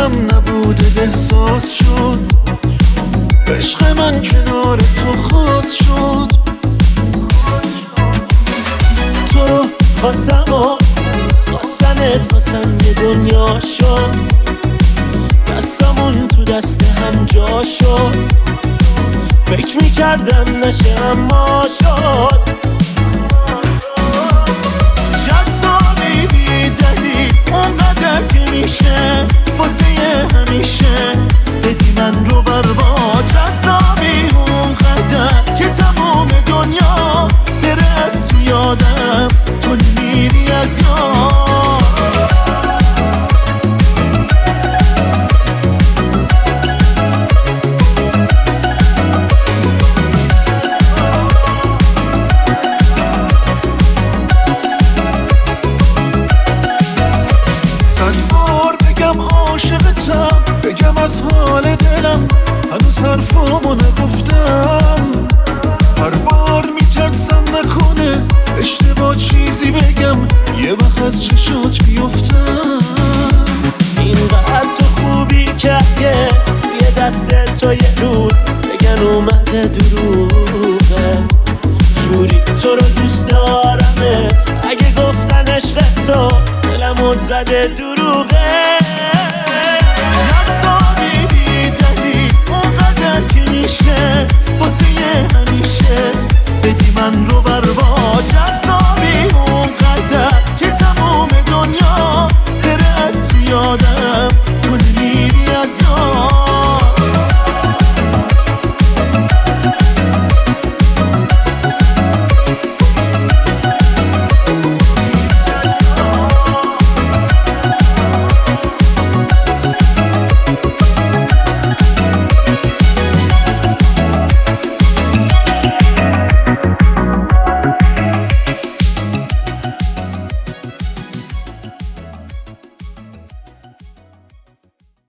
دلم نبود احساس شد، عشق من کنار تو خاص شد. تو رو خواستم و خواستنت واسم یه دنیا شد، دستمون تو دست هم جا شد، فکر میکردم نشه اما شد. جذابی بیدلی اونقدر که میشه واسه همیشه بدی من رو بربا. جذابی اونقدر که تمام دنیا بره از تو یادم، تو میری از یاد. بگم از حال دلم هنوز حرفامو نگفتم، هر بار میترسم نکنه اشتباه چیزی بگم یه وقت از چشات بیفتم. اینقدر تو خوبی که یه دست تو یه روز بگن اومده دروغه، جوری تو رو دوست دارمت اگه گفتن عشق تو دلمو زده دروغه.